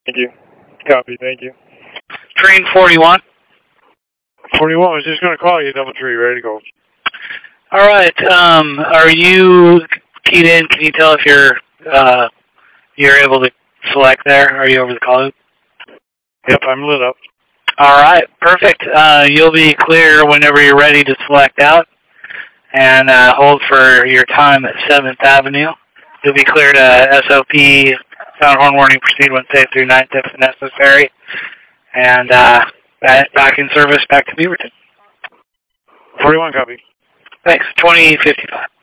Thank you. Copy, thank you. Train 41. 41, I was just going to call you, DoubleTree, ready to go. All right. Are you keyed in? Can you tell if you're able to select there? Are you over the call loop? Yep, I'm lit up. All right, perfect. You'll be clear whenever you're ready to select out, and hold for your time at 7th Avenue. You'll be clear to SOP, sound horn warning, proceed when safe through 9th if necessary, and back in service, back to Beaverton. 41, copy. Thanks. 2055.